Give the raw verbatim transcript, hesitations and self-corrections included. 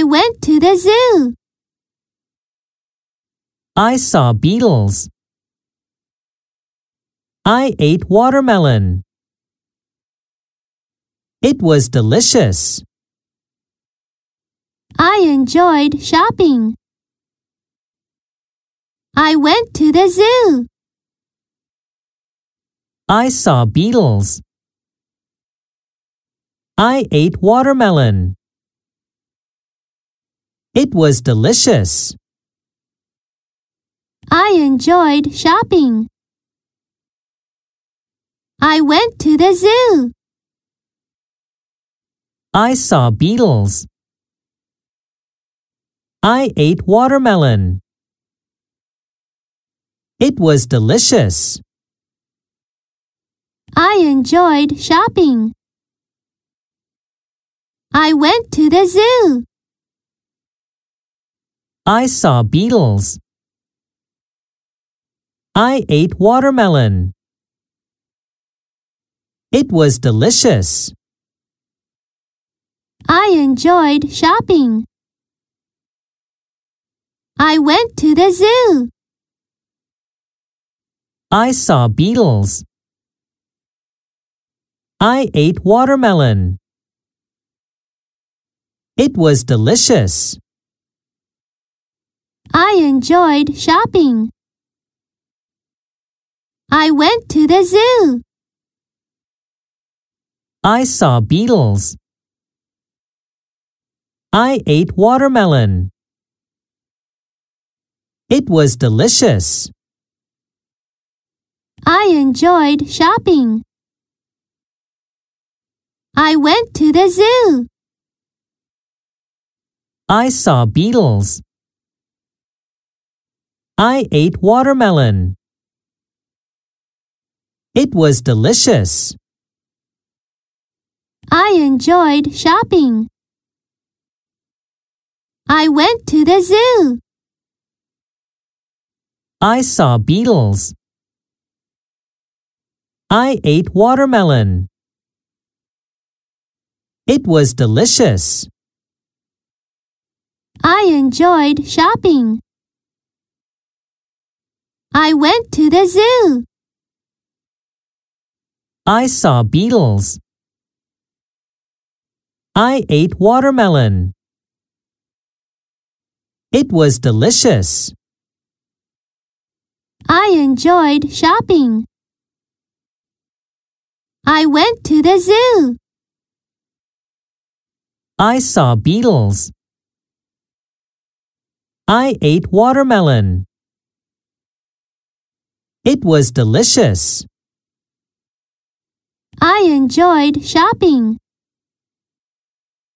I went to the zoo. I saw beetles. I ate watermelon. It was delicious. I enjoyed shopping. I went to the zoo. I saw beetles. I ate watermelon. It was delicious. I enjoyed shopping. I went to the zoo. I saw beetles. I ate watermelon. It was delicious. I enjoyed shopping. I went to the zoo. I saw beetles. I ate watermelon. It was delicious. I enjoyed shopping. I went to the zoo. I saw beetles. I ate watermelon. It was delicious. I enjoyed shopping. I went to the zoo. I saw beetles. I ate watermelon. It was delicious. I enjoyed shopping. I went to the zoo. I saw beetles. I ate watermelon. It was delicious. I enjoyed shopping. I went to the zoo. I saw beetles. I ate watermelon. It was delicious. I enjoyed shopping. I went to the zoo. I saw beetles. I ate watermelon. It was delicious. I enjoyed shopping. I went to the zoo. I saw beetles. I ate watermelon. It was delicious. I enjoyed shopping.